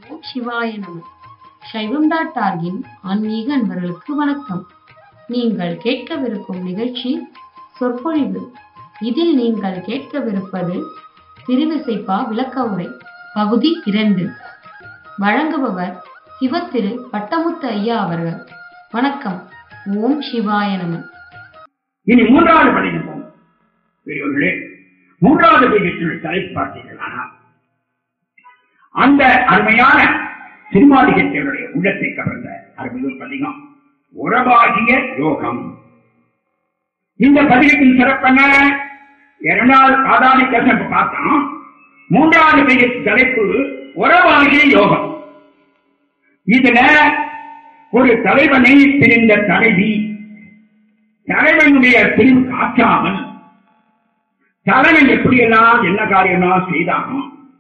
ஓம் சிவாய நம. சைவம்.org-இன் ஆன்மீக அன்பர்களுக்கு வணக்கம். நீங்கள் கேட்கவிருக்கும் நிகழ்ச்சி சொற்பொழிவு. இதில் நீங்கள் கேட்கவிருப்பது திருவிசைப்பா விளக்க உரை பகுதி 2. வழங்குபவர் சிவத்திரு பட்டமுத்து ஐயா அவர்கள். வணக்கம். ஓம் சிவாய நம. இனி மூன்றாவது பதிகம். பெரியவர்களே, மூன்றாவது பதிகத்தினுடைய தலைப்பு பார்த்தீர்களானால் அந்த அருமையான திருமாளிகத்தினுடைய உள்ளத்தை கவர்ந்த அருமையான பதிகம் உறவாகிய யோகம். இந்த பதிகத்தின் சிறப்பான 2 ஆதாரி கசப்பு பார்த்தோம். மூன்றாவது பதிகத்தின் தலைப்பு உறவாகிய யோகம். இதுல ஒரு தலைவனை பிரிந்த தலைவி தலைவனுடைய பிரிவு காற்றாமல் தலைவன் எப்படியெல்லாம் என்ன காரியம்லாம் செய்தானோ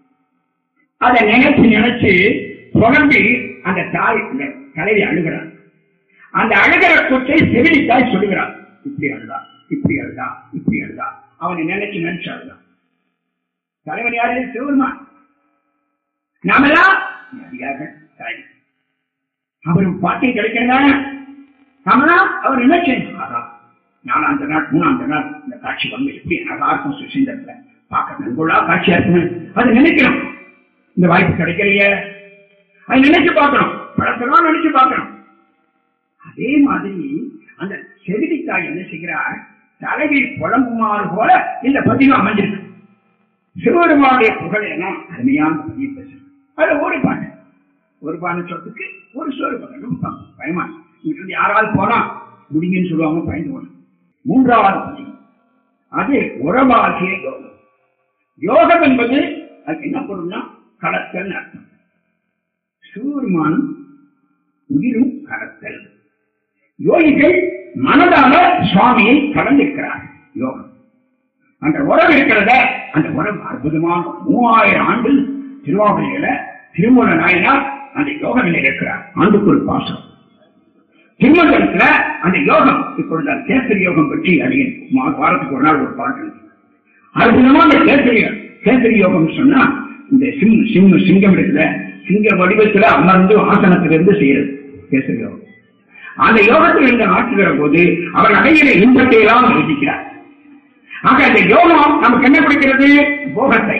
அதை நினைச்சு புலம்பி அந்த தலைவி அழுகிறார். அந்த அழுகிற கூற்றை செவிலித்தாய் சொல்லுகிறார். இப்படி அழுதா, இப்படி அழுதா, இப்படி அழுதா. அவனை நினைச்சு அழுதான். தலைவன் யாரு? சிவபெருமான். நாமெல்லாம் தலைவி. அவரும் பாட்டை கிடைக்கிறதான நாமெல்லாம் அவர் நினைச்சேன். 4ஆம் நாள் 3ஆம் நாள் இந்த காட்சி வந்து எப்படி நல்லா இருக்கும், சுசீந்திரத்துல பார்க்க நன்கொள்ளா காட்சியா இருக்குன்னு அதை நினைக்கிறோம். இந்த வாய்ப்பு கிடைக்கலையே, அதை நினைச்சு பார்க்கணும், படத்தெல்லாம் நினைச்சு பார்க்கணும். அதே மாதிரி அந்த செவிலித்தாய் என்ன செய்கிறார்? தலைவி புலம்புமாறு போல இந்த பதிவு அமைஞ்சிருக்கு. சிவபெருமானுடைய புகழ் என அருமையான பதிவு பேச அது ஒரு பாட்டு சொல்றதுக்கு ஒரு சோறு பகலும் பயமா இங்கிருந்து யாராவது போனா முடிங்கன்னு சொல்லுவாங்க, பயந்து போன. மூன்றாவது பதிவு அது உறவாகிய யோகம். யோகம் என்பது அதுக்கு என்ன பொருள்னா கடத்தல் அர்த்தம். சிவபெருமான் உயிரும் கடத்தல். யோகிகள் மனதால சுவாமியை கலந்திருக்கிறார். யோகம் அந்த உறவு இருக்கிறத, அந்த உறவு அற்புதமான 3000 ஆண்டு திருவாவூரில திருமூல நாயனார் அந்த யோக நிலையில் இருக்கிறார். ஆண்டுக்கு ஒரு பாசம். திருமணத்துல அந்த யோகம் இப்பொழுது கேசரி யோகம் பற்றி அறியன் வாரத்துக்கு ஒரு நாள் ஒரு பாட்டு. அற்புதமா அந்த கேசரி யோகம் சொன்னா இந்த சிங்கம் இருக்குல்ல, சிங்க வடிவத்துல அமர்ந்து ஆசனத்திலிருந்து செய்யறது கேசரி யோகம். அந்த யோகத்தில் இருந்து ஆற்றுகிற போது அவர் அடைகிற இன்பத்தை எல்லாம் யோசிக்கிறார். ஆக அந்த யோகம் நமக்கு என்ன பிடிக்கிறது? போகத்தை.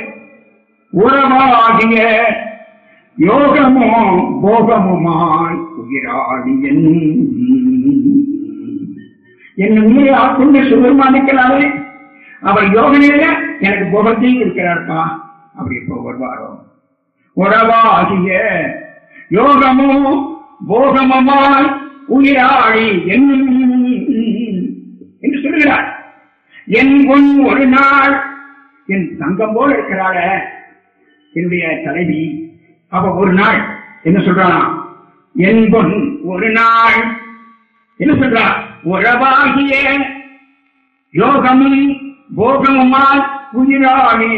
உறவாகிய யோகமோ போகமுமாய் உயிராடி என்னும் உயிரை ஆட்கொண்டு சுகமானிக்கலாமே. அவர் யோக நிலையில எனக்கு போகத்தையும் இருக்கிறார்ப்பா. அப்படி எப்போ வருவாரோ? உறவாகிய யோகமோ போகமுமாய் உயிராடி என்று சொல்கிறார். என் பொன் ஒரு நாள் என் தங்கம் போல் இருக்கிறாள என்னுடைய தலைவி. அப்ப ஒரு நாள் என்ன சொல்றானா? என் பொன் ஒரு நாள் என்ன சொல்றா? உறவாகிய யோகமும் போகமுமாய் உயிராகி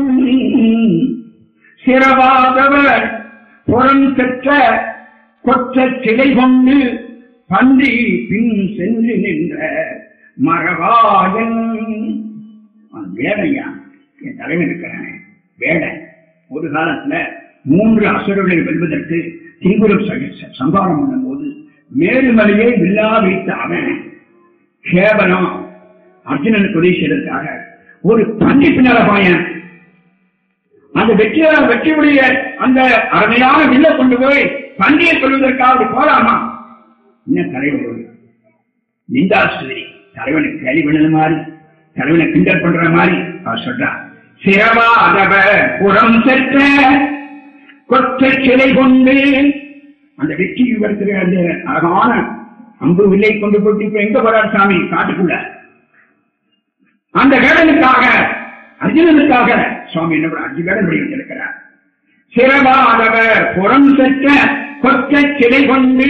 சிறவாதவர் புறம் பெற்ற கொற்ற சிலை கொண்டு பன்றி பின் சென்று நின்ற மரவாயன். வேடையா என் தலைவன் இருக்கிறானே வேடை. ஒரு காலத்துல 3 அசுரர்களை வெல்வதற்கு திரிபுரம் சம்பாரம் பண்ணும் போது மேலுமலையை வில்லா வைத்த அவன் கேவலம் அர்ஜுனனுக்கு உதவி செய்வதற்காக ஒரு பன்றி பின்னால பாயன். அந்த வெற்றியுடைய அந்த அருமையான வில்ல கொண்டு போய் பன்றியை சொல்வதற்காக போலாமா? இன்னும் தலைவர் நிந்தாஸ்திரி தலைவனுக்கு கேள்வி பண்ணது மாதிரி, தலைவனை கிண்டல் பண்ற மாதிரி அவர் சொல்றார். சிறவாதவ புறம் செற்ற கொற்ற சிலை கொண்டு அந்த வெற்றி வருகிற அந்த அழகான அம்பு வில்லை கொண்டு போட்டு இப்ப எங்க போறார் சாமி? காட்டுக்குள்ள. அந்த வேடனுக்காக அர்ஜுனனுக்காக சுவாமி என்ன 5 வேடன் வடிவெடுத்திருக்கிறார். சிறவாதவர் புறம் செற்ற கொற்ற சிலை கொண்டு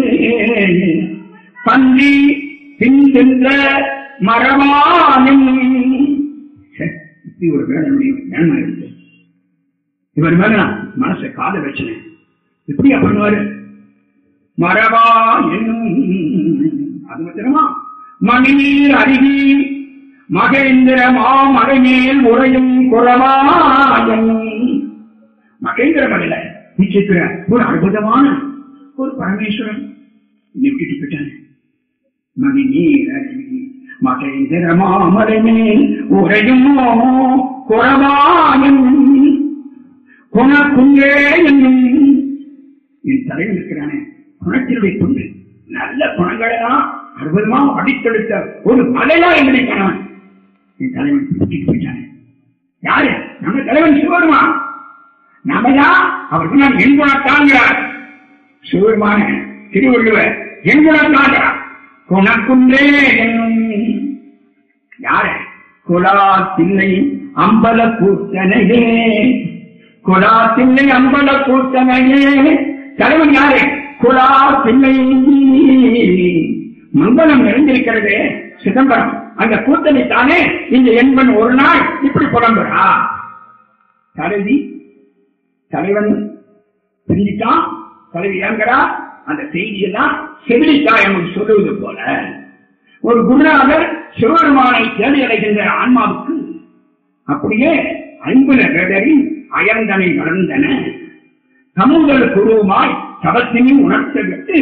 பன்றி பின் சென்ற மரமானும். இப்படி ஒரு வேடனுடைய மேன்மை இருக்கு. இவர் மேல மனசை காத வச்சினேன். இப்படியா பண்ணுவாரு? மரபா என்னும் அது மாத்திரமா மணிநீர் அருகி மகேந்திர மாமலை மேல் உரையும் குறவாயன். மகேந்திர மலையில வீச்சிருக்கிற ஒரு அற்புதமான ஒரு பரமேஸ்வரன் விட்டுட்டு போயிட்டாங்க. மணி நீர மகேந்திர மாமலை உரையும் குறவாயும் குணக்குங்கே என்னும் என் தலையில் இருக்கிறானே குணத்தினுடைய துண்டு நல்ல குணங்களெல்லாம் அற்புதமா அடித்தெடுத்த ஒரு மலையா என்பதை காணவன் என் தலைவன் விட்டுட்டு போயிட்டானே. யாரு? நம்ம தலைவன் சிவருமா. நம்மதான் அவருக்கு நான் என் குணத்தாங்கிறார். சிவருமான திருவள்ளுவர் என் குணத்தாங்கிறார். குணக்குன்றே என்னும் யாரு? குலாத்தில்லை அம்பல கூட்டனையே, குலாத்தில்லை அம்பல கூட்டனையே. தலைவன் யாரு? குலாத்தில்லை. மங்களம் நிறைந்திருக்கிறது சிதம்பரம். அந்த கூட்டணி தானே இந்த என்பன் ஒரு நாள் இப்படி புலம்புறா. தலைவன் பிரிஞ்சிட்டான், தலைவி இறங்குறா. அந்த செய்தியெல்லாம் செவிலித்தாயம் சொல்லுவது போல ஒரு குருநாதர் சிவபெருமானை தேடி அடைகின்ற ஆன்மாவுக்கு அப்படியே ஐம்புல வேடரின் அயர்ந்தனை வளர்ந்தன சமூக குருவுமாய் சபத்தினையும் உணர்த்த விட்டு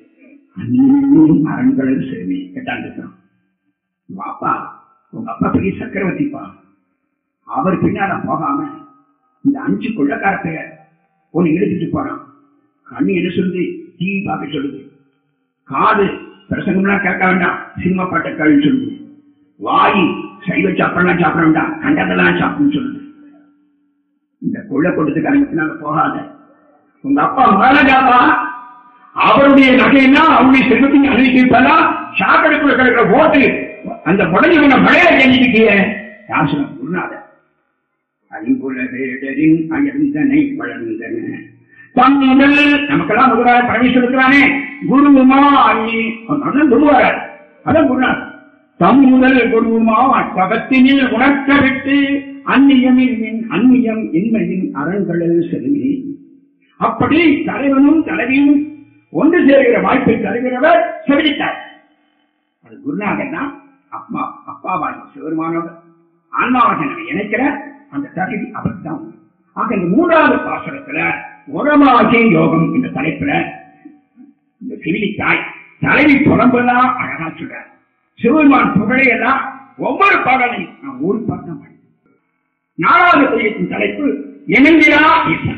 அரண்களில் சேமி கேட்டாங்க. வாப்பா, உங்க அப்பா பெரிய சக்கரவர்த்திப்பா, அவர் பின்னால போகாம இந்த 5 கொள்ளக்காரத்தை ஒன்னு எடுத்துட்டு போறான். கண்ணு என்ன சொல்லுது? டிவி பார்க்க சொல்லுது. காது பிரசங்கம்லாம் கேட்க வேண்டாம், சினிமா பாட்டை கேள்வி சொல்லுது. வாயு சைவ சாப்பிடலாம் சாப்பிட வேண்டாம், கண்டதெல்லாம் சாப்பிடுன்னு சொல்லுது. இந்த கொள்ள கொடுத்துக்காரங்க பின்னால போகாத. உங்க அப்பா மகாராஜாப்பா, அவருடைய நகைன்னா அவருடைய செல்வத்தின் அனுமதிப்பா சாக்கடைக்குள்ள கிடைக்கிற போட்டு அந்த முடஞ்சவன மழையில செஞ்சிருக்கிய யார் சொல்ல? குருநாதர். ஐம்புல வேடரின் அயர்ந்தனை வளர்ந்தன தம்முதல். நமக்கெல்லாம் முதலாக பரமேஸ்வரர் இருக்கிறானே குருவுமாயி, குருவார அதான் குருநாதர். தம்முதல் குருவுமா சபத்தினில் உணர்த்த விட்டு அந்நியமின் அந்நியம் இன்மையின் அரண்களில் செல்வி. அப்படி தலைவனும் தலைவியும் ஒன்று சேர்கிற வாய்ப்பை தருகிறவர் செவிலித்தார். அது குருநாதன் தான். அப்பாவாகி சிவருமானோட ஆன்மாவாக இணைக்கிற அந்த தகுதி அவருக்கு தான். ஆக இந்த 3வது பாசனத்துல உரமாகிய யோகம் என்ற தலைப்புல இந்த செவிலித்தாய் தலைவி புலம்பெல்லாம் அழகா சொல்றார். சிவருமான் புகழையெல்லாம் ஒவ்வொரு பாடலையும் நான் ஒரு பாட்டம் பண்ணேன். 4வது பதியத்தின் தலைப்பு இணங்கிலா ஈசன்.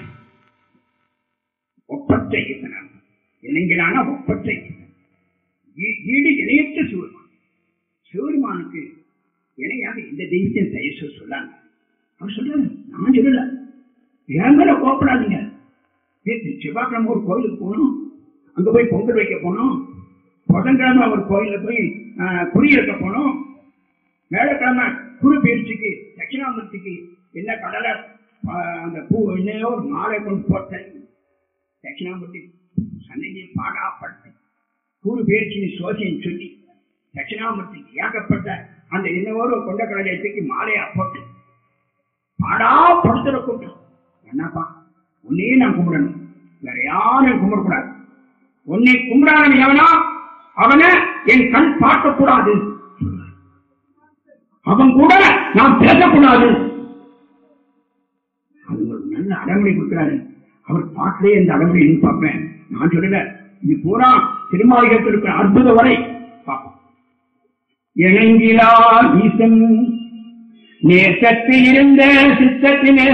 ஒப்பற்ற ஈசன். இணங்கிலான ஒப்பற்ற ஈசன். ஈடு இணையற்ற சிவருமான். சிவருமானுக்கு இணையாக இந்த தெய்வத்தின் தயசு சொல்லாங்க. அவர் சொல்றாரு, நான் சொல்லல, என் மேல கோப்படாதீங்க. செவ்வாய்க்கிழமை ஒரு கோயிலுக்கு போகணும், அங்க போய் பொங்கல் வைக்க போனோம். புதன்கிழமை ஒரு கோயில போய் குடியிருக்க போனோம். வேலைக்கிழமை குரு பயிற்சிக்கு தட்சிணாமூர்த்திக்கு என்ன கடலை அந்த பூ என்னையோ ஒரு மாலை கொண்டு போட்டேன். தட்சிணாமூர்த்தி சன்னதியை பாடாப்படுத்த குரு பயிற்சியை சோசின்னு சொல்லி தட்சிணாமூர்த்திக்கு ஏகப்பட்ட அந்த என்னவோரு கொண்ட கடலை தூக்கி மாலையா போட்டு பாடாப்படுத்துற கூட்டம். என்னப்பா, உன்னையே நான் கும்பிடணும், வேற யாரும் கும்பிடக்கூடாது. உன்னை கும்பிடாதவன் எவனா அவனை என் கண் பார்க்கக்கூடாது, அவன் கூட நான் பேசக்கூடாது. அது ஒரு நல்ல அடமொழி கொடுக்கிறாரு. அவர் பாட்டிலே இந்த அடமொழி பார்ப்பேன். நான் சொல்லல, இது பூரா திருமாளிகத்தில் இருக்கிற அற்புத வரை பார்ப்போம். இணங்கிலா ஈசன் நேசத்தில் இருந்த சித்தத்தினே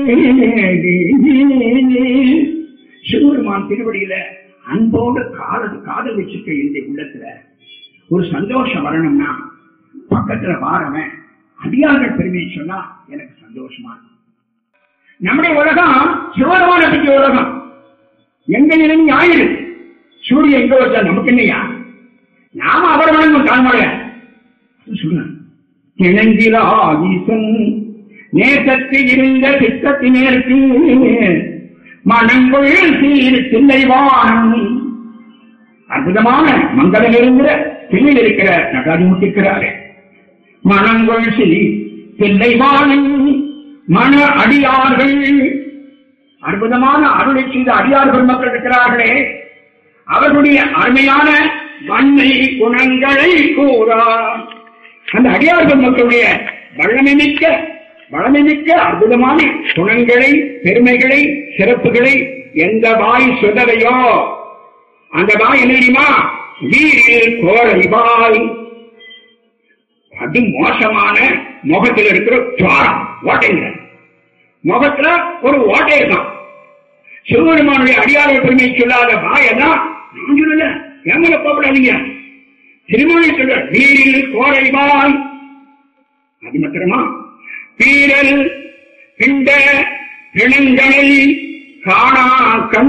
சிவபெருமான் திருவடியில அன்போடு காதல் வச்சிருக்க இந்த உள்ளத்துல ஒரு சந்தோஷம் வரணும்னா பக்கத்துல வாரவன் அடியார்கள் பெருமையை சொன்னா எனக்கு சந்தோஷமா இருக்கும். நம்முடைய உலகம் சிவபெருமான பற்றிய உலகம். எங்க நிலைமை ஆயிரு சூரிய எங்க வச்சா நமக்கு என்னையா, நாம அவர் வணங்கும் தாழ்மொழிய சொல்ல. இணங்கிலா ஈசன் நேசத்தில் இருந்த சித்தத்தினருக்கு மனங்குள் சீர் தில்லைவானம். அற்புதமான மங்களம் இருக்கிற தில்லையில் இருக்கிற நகாதிமுத்திருக்கிறாரே. மனங்குள் சீர் தில்லைவானம் மன அடியார்கள், அற்புதமான அருளை செய்த அடியார்கள் மக்கள் இருக்கிறார்களே, அவர்களுடைய அருமையான வன்மை குணங்களை கூறா. அந்த அடியார்கள் மக்களுடைய வளமை மிக்க அற்புதமான குணங்களை, பெருமைகளை, சிறப்புகளை எந்த வாய் சுதவையோ அந்த வாய் என்ன தெரியுமா? வீரில் கோரை வாய். அது மோசமான முகத்தில் இருக்கிற துவாரம், ஓட்டைங்க. முகத்துல ஒரு ஓட்டை இருக்கான். சிவபெருமானுடைய அடியார்கள் பெருமை சொல்லாத வாயதான் நான் சொல்லல, எங்களை போகப்படாதீங்க. திருமணி சொல்ற வீரில் கோரை வாய். அது மாத்திரமா? பீரல் பிண்ட பிணங்களை காணா கண்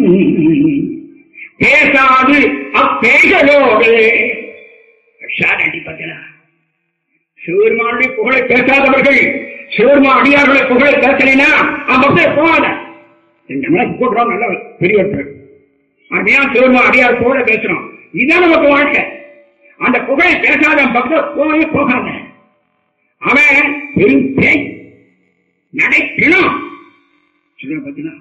பேசாது அப்பேய்களோடு. சிவபெருமானுடைய புகழை பேசாதவர்கள், சிவபெருமான் அடியார்களை புகழை பேசலைன்னா அப்பே போகாத. கூட்டுறோம் நல்ல பெரியவர்கள். அப்படியா சிவபெருமான் அடியார் புகழை பேசுறோம். இதுதான் நமக்கு வாழ்க்கை. அந்த புகழை பேசாத பக்கம் போகவே போகாத. அவன் பெரும் பேய் நடைப்பிணும். பார்த்தீங்கன்னா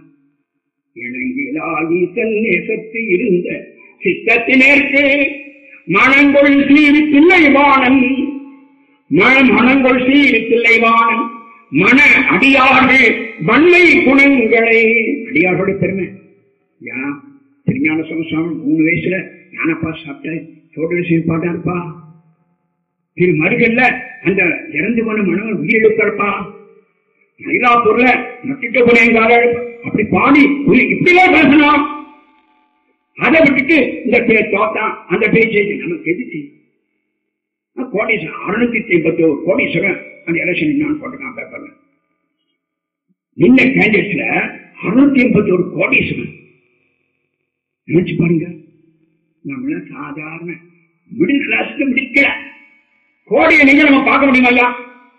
நேசத்து இருந்த சித்தத்தினேற்கு மனங்கொள் சீரி தில்லைவாணன். மனங்கொள் சீரி தில்லைவாணன் மன அடியார்கள் வன்மை குணங்களை. அடியார்களுடைய பெருமை. திருஞான சமஸ்வாமி 3 வயசுல ஞானப்பா சாப்பிட்ட தோடு பாட்டா இருப்பா. திரு மருகல்ல அந்த இறந்து போன மனவன் உயிரிழப்பா. மயிலாப்பூர்ல நட்டிட்ட புனையங்கார அப்படி பாடி இப்படிலாம் பேசணும். அதை விட்டுட்டு இந்த பேர் தோத்தான் அந்த பேச்சை நமக்கு எதிர்த்து கோடீஸ்வரன் 651 கோடீஸ்வரன் அந்த எலெக்ஷன் நான் போட்டுக்கான் பேப்பர்ல. இந்த கேண்டிடேட்ஸ்ல 651 கோடீஸ்வரன் நினைச்சு பாருங்க. நம்மள சாதாரண மிடில் கிளாஸ்க்கு மிடில் கோடியை நீங்க நம்ம பார்க்க முடியுமா?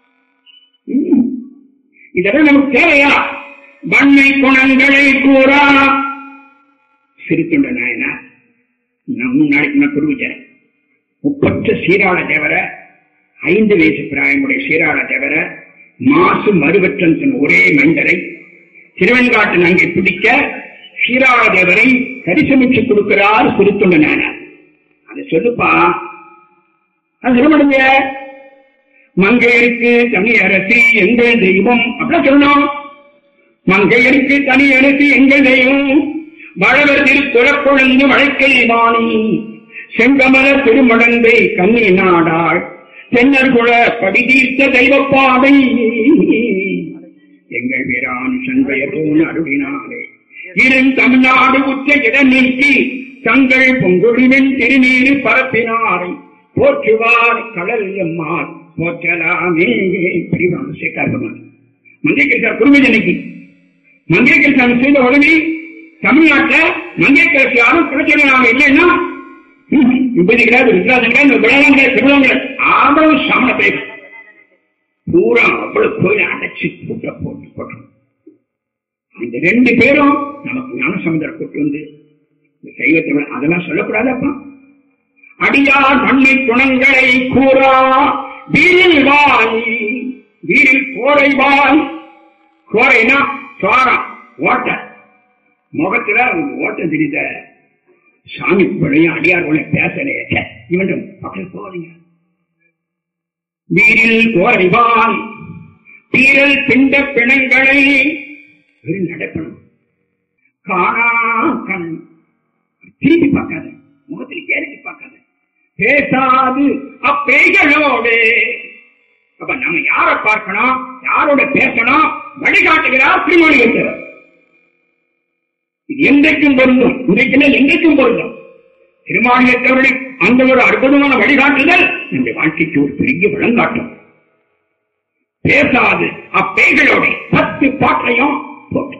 இதெல்லாம் நமக்கு தேவையா? வன்மை குணங்களை கூறா. சிறுத்தொண்ட நாயனா நம்ம நாளைக்கு நான் குருவிச்சேன். 30 சீராள தேவர 5 வயசு பிராயமுடைய சீராள தேவர மாசு மறுவற்றன் ஒரே மண்டரை திருவெண்காட்டு அங்கே பிடிக்க சீராள தேவரை கரிசமிச்சு கொடுக்கிறார் சிறுத்தொண்ட நாயனா. அதை சொல்லுப்பா. அது சொல்ல மங்கையருக்கு தனி அரசி எங்கள் தெய்வம் அப்படின்னா சொல்லணும். மங்கையருக்கு தனி அரசி எங்கள் தெய்வம் வளவர் திரு துறப்பொழுந்து வழக்கை வாணி செங்கமல திருமடந்தை கண்ணி நாடாள் தென்னர் குல படிதீர்த்த தெய்வப்பாதை எங்கள் வீரான் சண்பயத்தோன் அருளினாலே இரும் தமிழ்நாடு உச்ச இடம் நீக்கி தங்கள் பொங்குழிவின் திருநீரு பரப்பினாரை போற்றுவார் கடல் எம்மார் போற்றலாமே. பிரிவான சேக்காரமான மங்கையர்கரசி குருவிஜனைக்கு மங்கையர்கரசி செய்த உடனே தமிழ்நாட்டில் மங்கையர்கரசி யாரும் பிரச்சனை இல்லைன்னா கிடையாது. விருதாசங்கள் அவ்வளவு சாமன பேர் பூரா அவ்வளவு கோயில அடைச்சு கூட்ட போட்டு போட்டோம். அந்த 2 பேரும் நமக்கு ஞானசமுதரை கூட்டு வந்து சைவத்தை அதெல்லாம் சொல்லக்கூடாதப்பா. அடியார் வன்மை குணங்களை கூறா வீரில் வாய். வீரில் கோரை வாய். கோரைனா சோரம் ஓட்ட. முகத்துல ஓட்டம் தெரிந்த சாமி பிள்ளையும் அடியார் போல பேசலையே இவன் பக்கத்தில் போறீங்க. வீரில் கோரை வாய் பீரல் பிண்ட பிணங்களை நடக்கணும். காணா கண் திருப்பி பார்க்காத, முகத்தில் ஏறிட்டு பார்க்காத, பேசாது அப்பேய்களோடு. அப்ப நம்ம யார பார்க்கணும், யாரோட பேசணும், வழிகாட்டுகிறார் திருமொழிகள். இது என்றைக்கும் பொருந்தும், இன்றைக்கு என்றைக்கும் பொருந்தும். திருமாளிகத்தவருடைய அந்த ஒரு அற்புதமான வழிகாட்டுதல் நம்முடைய வாழ்க்கைக்கு ஒரு பெரிய வழங்காட்டும். பேசாது அப்பேய்களோட 10 பாட்டையும் போட்டு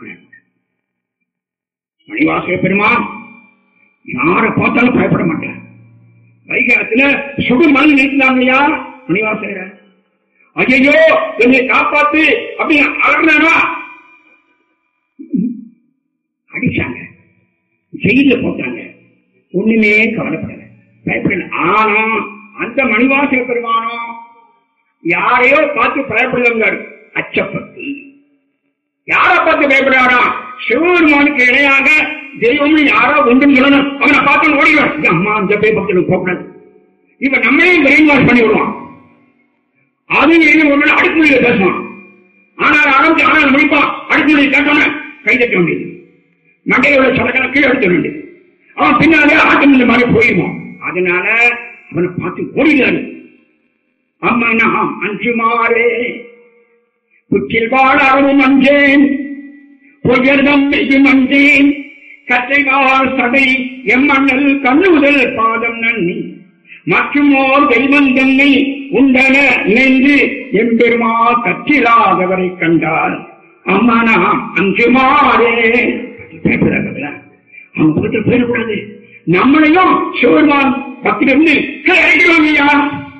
மணிவாசக பெருமான் யார பார்த்தாலும் பயப்பட மாட்டார். வைகாரத்துல சுடு மண் நிறுத்தினாங்கய்யா மணிவாசகர. ஐயோ என்னை காப்பாத்து அப்படின்னு அலர்னா அடிச்சாங்க, ஜெயில போட்டாங்க. ஒண்ணுமே கவலைப்படல, பயப்படல. ஆனா அந்த மணிவாசக பெருமானம் யாரையோ பார்த்து பயப்படுகிறார், அச்சப்பட்டு. யாரை பார்த்து பயப்படுறாரா? சிவபெருமானுக்கு இணையாக தெய்வம் யாரோ ஒன்றும் சொல்லணும், அவனை பார்த்து ஓடிடுவான். அம்மா அந்த பேய் பக்தனுக்கு போகக்கூடாது. இப்ப நம்மளே பிரெயின் வாஷ் பண்ணி விடுவான். அது அடுக்குமொழியில பேசுவான். ஆனால் ஆரம்பிச்சு ஆனால் முடிப்பான். அடுக்குமொழியை கேட்டோன்னு கை தட்ட வேண்டியது. மண்டையோட சலக்கணக்கு எடுத்து வேண்டும். அவன் பின்னாலே ஆட்டம் இந்த மாதிரி போயிடுவான். அதனால அவனை பார்த்து ஓடினாரு. அம்மா நாம் அஞ்சுமாறே புற்றில் வாழவும் அஞ்சேன், பொய்யர்தம் மெய்யும் அஞ்சேன், கற்றைவாள் சடை எம்மண்ணல் கண்ணுதல் பாதம் நன்னி மற்றும் ஓர் தெய்வம் தன்னை உண்டன நின்று எம்பெருமா கற்றிலாதவரை கண்டால் அம்மா நாம் அஞ்சுமாறே. அவன் பக்கத்தில் போயிடக்கூடாது. நம்மளையும் சிவருமான் பக்திலிருந்து கிடைக்கிறோமையா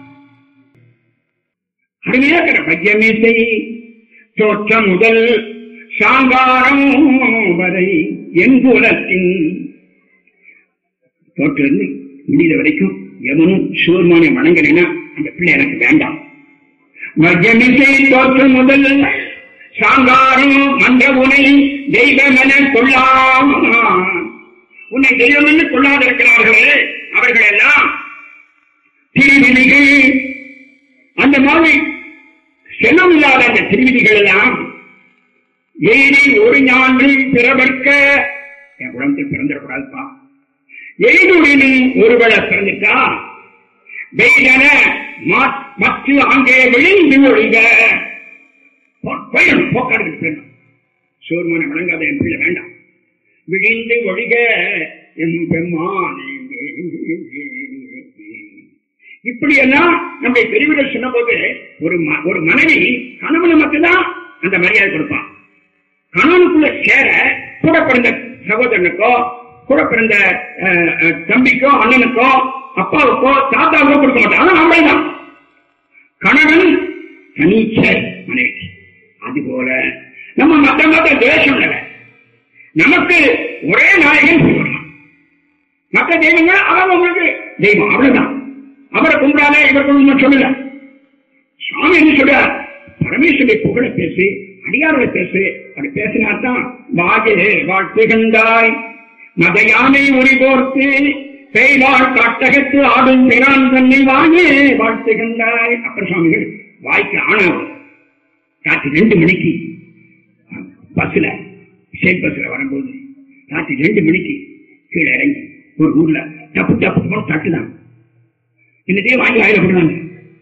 அருமையாக்கிற பையமேசை தோற்ற முதல் சாங்காரம் வரை என் குலத்தின் தோற்றிலிருந்து முடிந்த வரைக்கும் எவனும் சிவருமானை வணங்கினா அந்த பிள்ளை எனக்கு வேண்டாம். மத்தியமிசை தோற்ற முதல் சாங்காரம் மன்ற உனை தெய்வமென கொள்ளாம். உன்னை தெய்வம் என்று கொள்ளாதிருக்கிறார்களே அவர்கள் எல்லாம் திருவிதிகள், அந்த மாதிரி செல்லம் இல்லாத அந்த திருவிதிகள் எல்லாம் எய்தி ஒரு ஞான்று பிறவர்க்க. என் குழந்தை பிறந்திடக்கூடாதுப்பா. எய்துடனும் ஒருவளை பிறந்துட்டா வெய்தன மற்ற அங்கே விழிந்து ஒழிக போக்காடு பெண்ணும். சோர்மான வழங்காத என் பிள்ளை வேண்டாம். விழிந்து ஒழிக என் பெம்மானே. இப்படியெல்லாம் நம்முடைய பெரியவர்கள் சொன்ன போது ஒரு மனைவி கணவனை மட்டும்தான் அந்த மரியாதை கொடுப்பான். கணவனுக்குள்ள சேர கூட பிறந்த சகோதரனுக்கோ கூட பிறந்த தம்பிக்கோ அண்ணனுக்கோ அப்பாவுக்கோ தாத்தாவுக்கோ கொடுக்க மாட்டான். ஆனா அவளைதான் கணவன் தனிச்ச மனைவி. அதுபோல நம்ம மற்ற தேசம் இல்லை. நமக்கு ஒரே நாயகன் சொல்லலாம். மற்ற தெய்வங்கள் அவங்களுக்கு தெய்வம் அவ்வளவுதான். அவரை கும்பிடாத இவர் கும்பிட சொல்லல. சுவாமி என்ன சொல்றார்? பரமேஸ்வரை புகழ பேசு, அடியார்களை பேசு. அப்படி பேசினால்தான் வாஜே வாழ்த்துகண்டாய் மத யானை உரி போர்த்து பெய்வாழ் காட்டகத்து ஆடும் பிரான் தன்னை வாயே வாழ்த்துகண்டாய். அப்புறம் சுவாமிகள் வாய்க்கு ஆனாவும் ராத்திரி 2 மணிக்கு பஸ்ல ஸ்டேட் பஸ்ல வரும்போது ராத்திரி 2 மணிக்கு கீழே இறங்கி ஒரு ஊர்ல தப்பு தப்பு தட்டுதான் இன்னதே வாங்கி வாயில போடுறாங்க.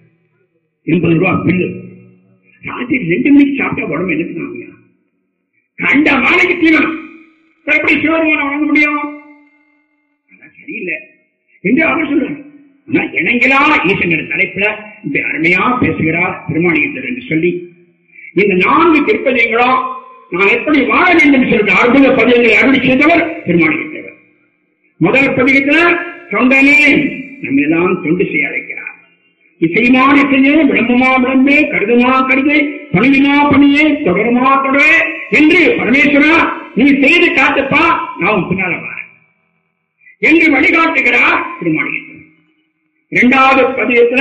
80 ரூபா பில்லு. ராத்திரி 2 மணிக்கு சாப்பிட்டா உடம்பு என்னதுனாங்க கண்ட மாலைக்கு தீவனம் எப்படி சிவருமான வழங்க முடியும்? அதான் சரியில்லை என்று அவர் சொல்றாங்க. ஆனா இணங்களா ஈசங்கிற தலைப்புல இப்ப அருமையா பேசுகிறார் பெருமானியத்தர் என்று சொல்லி இந்த 4 திருப்பதியங்களும் நான் எப்படி வாழ வேண்டும் சொல்ற அற்புத பதியங்களை அருளி செய்தவர் பெருமானியத்தவர். முதல் பதிகத்துல தொண்டனே நம்மெல்லாம் தொண்டு செய்ய அழைக்கிறார். இசைமான இசையே, விளம்பமா விளம்பே, கருதுமா கருது, பணியுமா பணியே, தொடருமா தொடரே என்று பரமேஸ்வரா நீ செய்து காத்துப்பா, நான் பின்னால வரேன் என்று வழிகாட்டுகிறார் திருமாளிகை. 2வது பதிகத்துல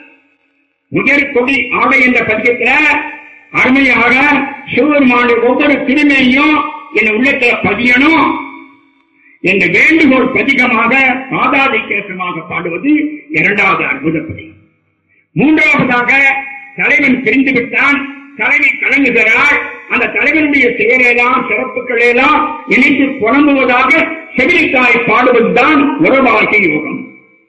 உயர் கொடி ஆடை என்ற பதிகத்துல அருமையாக சிவபெருமானுடைய ஒவ்வொரு திருமையும் என் உள்ளத்துல பதியணும் என்ற வேண்டுகோள் பதிகமாக ஆதாதி கேசமாக பாடுவது 2வது அற்புத பதிகம். 3வதாக தலைவன் பிரிந்து விட்டான், தலைமை கலங்குகிறாள். அந்த தலைவனுடைய செயலெல்லாம் சிறப்புகள் எல்லாம் இணைத்து புலம்புவதாக செவிலித்தாய் பாடுவதுதான் உறவாகிய யோகம்.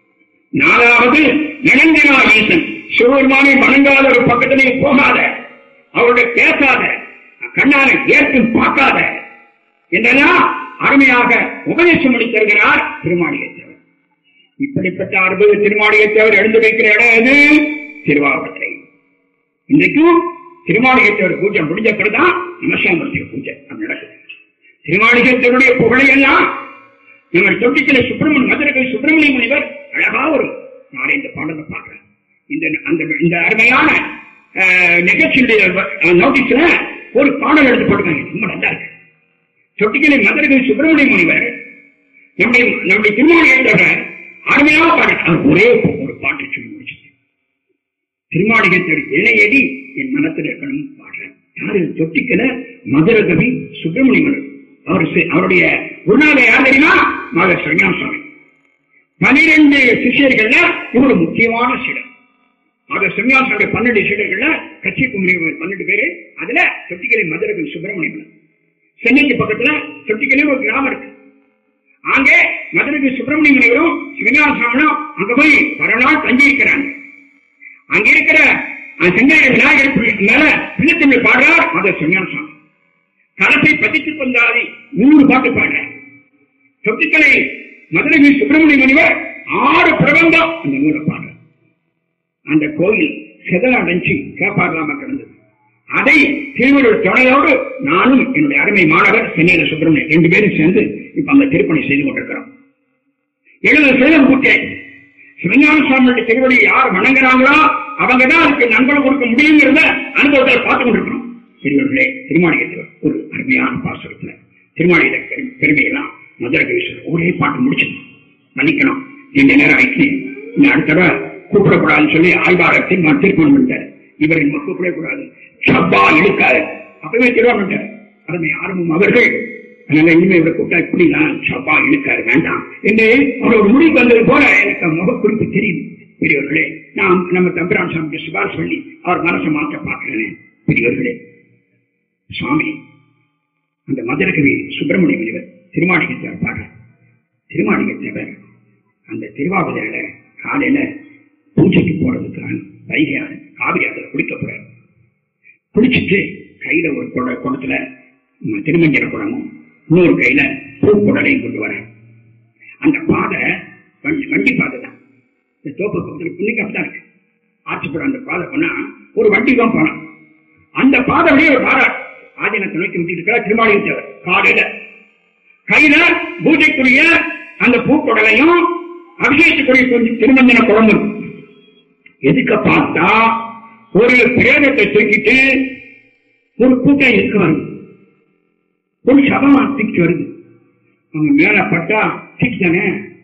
4வது இளந்தினா ஈசன் சிவபெருமானை வணங்காத ஒரு பக்கத்திலே போகாத, அவருடைய பேசாத, கண்ணான ஏற்று பார்க்காத என்றெல்லாம் அருமையாக உபதேசம் அளித்திருக்கிறார் திருமாளிகைத்தேவர். இப்படிப்பட்ட அற்புத திருமாளிகைத்தேவர் எழுந்து வைக்கிற இடம் எது? திருவாவூரை. இன்றைக்கும் திருமாளிகைத்தேவர் பூஜை முடிஞ்ச பிறகுதான் நமசாமூர்த்தி பூஜை நடக்குது. திருமாளிகைத்தேவருடைய புகழையெல்லாம் நம்ம தொட்டிக்கலை மதுரை சுப்பிரமணிய முனிவர் அழகா ஒரு நாளை இந்த பாடலை பார்க்கிறேன். இந்த அருமையான நிகழ்ச்சியுடைய நோட்டீஸ்ல ஒரு பாடல் எடுத்து போட்டுக்காங்க. ரொம்ப நல்லா இருக்கு. தொட்டிக்கலை மதுரை சுப்பிரமணிய முனிவர் நம்முடைய திருமாளிகைத்தேவர் அருமையாக பாடு ஒரே ஒரு பாட்டு சொல்லி முடிச்சு திருமாளிகைத்தேவர் இணையடி என் மனத்தில் இருக்கணும் பாடுறேன். யாரு? தொட்டிக்கல மதுரை கவி சுப்பிரமணியன். அவருடைய குருநாத யார் தெரியுமா? மாதர் சன்னியாச சுவாமி. 12 சிஷியர்கள்ல இவரு முக்கியமான சீடர். மாதர் சன்னியாச 12 சீடர்கள்ல கட்சி குமரி 12 பேரு. அதுல தொட்டிக்கலை மதுரை கவி சுப்பிரமணியன். சென்னைக்கு பக்கத்துல தொட்டிக்கலே ஒரு கிராமம் இருக்கு. அங்கே மதுரைக்கு சுப்பிரமணிய முனிவரும் சிவஞானசாமியும் அங்க போய் மறுநாள் தங்கி இருக்கிறாங்க. அங்க இருக்கிற சென்னைய விநாயகர் மேல பிள்ளைத்தமிழ் பாடுறார் மதுரை சிவஞானசாமி. களத்தை பதித்துக் கொண்டாதி 100 பாட்டு பாடுற தொட்டிக்கலை மதுரை சுப்பிரமணிய முனிவர் 6 பிரபந்தம் அந்த நூலை பாடுற. அந்த கோயில் செதல் அடைஞ்சு கேப்பாடலாம கிடந்தது. அதை திருவள்ளுவர் துணையோடு நானும் என்னுடைய அருமை மாணவர் சென்னையில சுப்பிரமணியன் 2 பேரும் சேர்ந்து இப்ப அந்த திருப்பணி செய்து கொண்டிருக்கிறோம். 70 சேதம் பூர்த்தி. சிவஞானசாமியுடைய திருவடி யார் வணங்குறாங்களோ அவங்கதான் அதுக்கு நண்பர்கள் கொடுக்க முடியுங்கிறத அனுபவத்தில் பார்த்து கொண்டிருக்கிறோம். பெரியவர்களே, திருமாளிகத்தில் ஒரு அருமையான பாசுரத்துல திருமாளிக பெருமையெல்லாம் மதுரை ஒரே பாட்டு முடிச்சு மன்னிக்கணும். இந்த நேரம் ஆயிடுச்சு, அடுத்த கூப்பிடக்கூடாதுன்னு சொல்லி ஆய்வாளத்தில் திருப்பணம் பண்ணிட்டார். இவரை கூப்பிடக்கூடாது, சப்பா இழுக்காரு. அப்பவே திருவாரூர் அருமை ஆரம்பம் அவர்கள் அதனால இனிமே இவரை கூப்பிட்டா இப்படிலாம் சப்பா இழுக்காரு வேண்டாம் என்று அவரோட முடிவு வந்தது போல எனக்கு முகக்குறிப்பு தெரியும். பெரியவர்களே, நான் நம்ம தம்பிரான் சாமிக்கு சிபாரிசு பண்ணி அவர் மனசை மாற்ற பார்க்கிறேன். பெரியவர்களே, சுவாமி அந்த மதுரகவி சுப்பிரமணிய முனிவர் திருமாளிகத்தை பாடுற. திருமாளிகத்தை அந்த திருவாவூரில காலையில பூஜைக்கு போறதுக்கான வைகையான காவிரி ஆத்துல குளிக்க போறாரு. குளிச்சுட்டு கையில ஒரு குடத்துல திருமஞ்சன குடமும் இன்னொரு கையில பூக்குடலையும் கொண்டு வர. அந்த பாதை வண்டி பாதை தான். இந்த தோப்பு பக்கத்துல புண்ணிக்கு அப்படிதான் இருக்கு. ஆட்சிப்பட அந்த பாதை போனா ஒரு வண்டி தான் போனோம். அந்த பாதை வழியே ஒரு பாரா ஆதினத்தை நோக்கி விட்டு இருக்கிற திருமாளிகத்தேவர் காலையில கையில பூஜைக்குரிய அந்த பூக்குடலையும் அபிஷேகத்துக்குரிய கொஞ்சம் திருமஞ்சன குழம்பு. எதுக்க பார்த்தா ஒரு பிரேதத்தை தூக்கிட்டு ஒரு கூட்டம் இருக்க வருது. ஒரு சபமா தூக்கிட்டு வருது. அவங்க மேல பட்டா தூக்கிட்டானே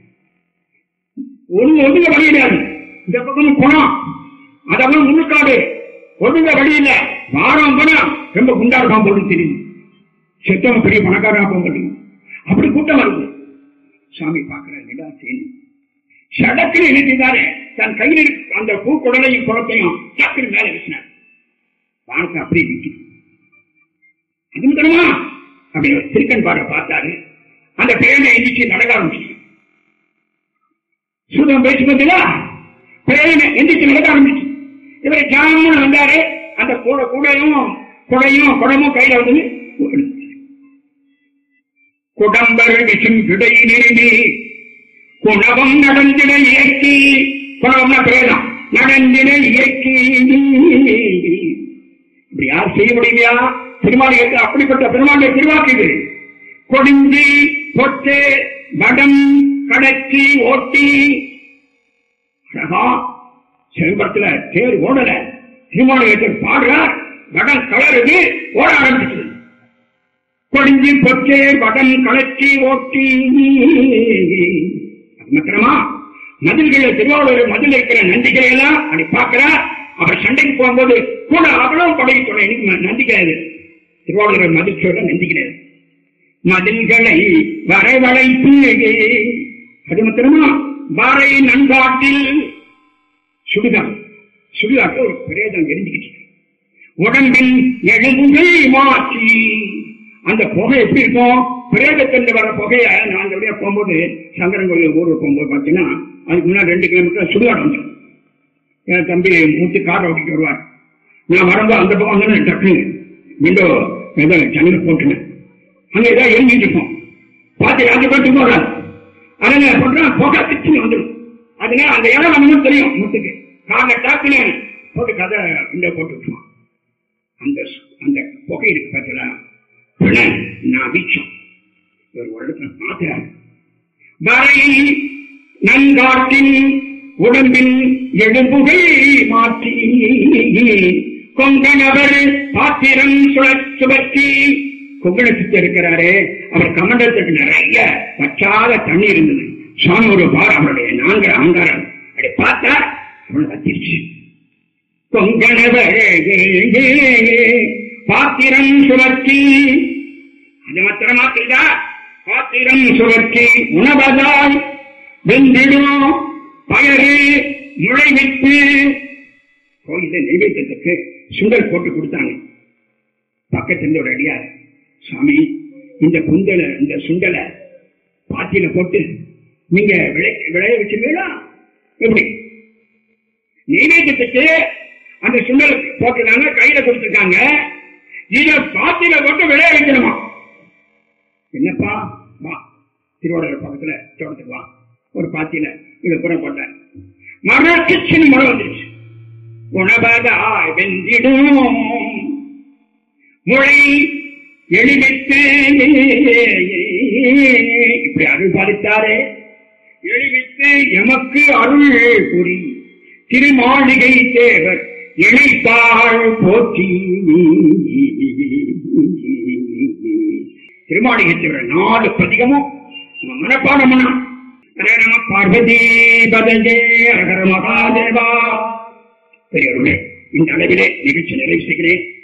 ஒதுங்க வழி கிடையாது. இந்த பக்கம் போனோம், அதெல்லாம் முன்னுக்காடு ஒதுங்க வழி இல்ல. வாரம் போனா ரொம்ப குண்டாடுதான் போட்டு தெரியுது. செத்தவங்க பெரிய பணக்காரா போக அப்படி கூட்டம் வருது. சாமி பாக்குற சடக்குன்னு என்ன செய்தாரு, தன் கையில் அந்த பூக்குடலையும் குளத்தையும் சக்குன்னு மேல வீசினார். வானத்தை அப்படியே விற்கும். அது தெரியுமா அப்படி திருக்கன் பாட பார்த்தாரு. அந்த பேரை எந்திரிச்சு நடக்க ஆரம்பிச்சு சூதம் பேசுவதில்ல. பேரை எந்திரிச்சு நடக்க ஆரம்பிச்சு. இவரை ஜாமன் வந்தாரு. அந்த குடையும் குடமும் கையில வந்து குடம்பர் விசும் கிடை நிறுவி குணவம் நடந்திட இயக்கி, குணவம்னா பிரேதம், நடந்திட இயக்கி. இப்படி யார் செய்ய முடியா? திருமாளிகத்தை அப்படிப்பட்ட பெருமாளை திருவாக்குது. கொடிஞ்சி பொட்டு வடம் கடச்சி ஓட்டி அழகா செல்வத்துல தேர் ஓடல. திருமாளிகத்தில் பாடுறார். வடம் கலருது, ஓட ஆரம்பிச்சது. கொடிஞ்சி பொட்டு வடம் கலச்சி ஓட்டி. மாத்திரமா மதில்கள் திருவாரூர் மதில் இருக்கிற நந்திகளை எல்லாம் அப்படி பார்க்கிறார். அவர் சண்டைக்கு போகும்போது கூட அவ்வளவு படகு சொல்ல நந்திக்கிறாரு. திருவாரூர் மதில் சொல்ல நந்திக்கிறாரு. மதில்களை வரைவளைத்து அது மாத்திரமா வரை நண்பாட்டில் சுடுகாட்டு ஒரு பிரேதம் எரிஞ்சுக்கிட்டு உடம்பில் எழுதுகை மாற்றி. அந்த புகை எப்படி இருக்கும்? பிரேதத்திலிருந்து வர புகைய நான் அந்த வழியா போகும்போது சங்கரன் கோயில் ஊருக்கு போகும்போது பார்த்தீங்கன்னா அதுக்கு முன்னாடி 2 கிலோமீட்டர் சுடுகாடு வந்துடும். என் தம்பி மூச்சு காரை ஓட்டிட்டு வருவார். நான் வரும்போது அந்த பக்கம் வந்து டக்குன்னு விண்டோ ஏதோ ஜன்னல் போட்டுனேன். அங்க ஏதாவது எரிஞ்சிட்டு இருக்கோம். பார்த்து 5 பேருக்கு போகாது. அதனால பண்றேன், புகை திச்சு வந்துடும். அதனால அந்த இடம் நம்மளும் தெரியும். முத்துக்கு காலை டாக்குன்னு போட்டு கதை விண்டோ போட்டு விட்டுருவான். அந்த புகை இருக்கு பார்த்தல நான் வீச்சம் ஒரு வருடத்தை மாத்துறாரு. வரையில் நன்காட்டின் உடம்பில் எழும்புகை மாற்றி கொங்கணவர் பாத்திரம் சுழற்சி. கொங்கணத்துக்கு இருக்கிறாரு. அவர் கமண்டத்துக்கு நிறைய வச்சாத தண்ணி இருந்தது. சுவாமி ஒரு பார் அவருடைய 4 அங்காரம் அப்படி பார்த்தா அவனை வச்சிருச்சு. கொங்கணவர் பாத்திரம் சுழற்சி. அது மாத்திரமா செய்தா பாத்திரம் சுழற்சி உணவதால் வெந்திடும் பயறு முளைவிட்டு. கோயில நைவேத்தியத்துக்கு சுண்டல் போட்டு கொடுத்தாங்க. பக்கத்திலிருந்து ஒரு அடியார், சாமி இந்த குந்தலை இந்த சுண்டலை பாத்தியில போட்டு நீங்க விளைய வச்சிருவீங்களா? எப்படி நைவேத்தியத்துக்கு அந்த சுண்டலை போட்டுருக்காங்க, கையில கொடுத்துருக்காங்க, இத பாத்தியில போட்டு விளைய வைக்கணுமா? என்னப்பா வா, திருவாரூர் பக்கத்துல தோட்டத்துக்கு வா, ஒரு பாத்தியில இதை புற போட்ட மரச்சின்னு மழை வந்துருச்சு. உணவதாய் வெந்திடும் மொழி எளிமைத்து இப்படி அருள் பாலித்தாரே, எளிமைத்து எமக்கு அருள் புரி திருமாளிகை தேவர் இணைப்பாள் போற்றி. திருமாளிகை தேவர் 4 பதிகமும் மனப்பாடம் பண்ணணும். நம பார்வதி பதஜே அகர மகாதேவா. பெரியவர்களே, இந்த அளவிலே நிகழ்ச்சி நிறைவு செய்கிறேன்.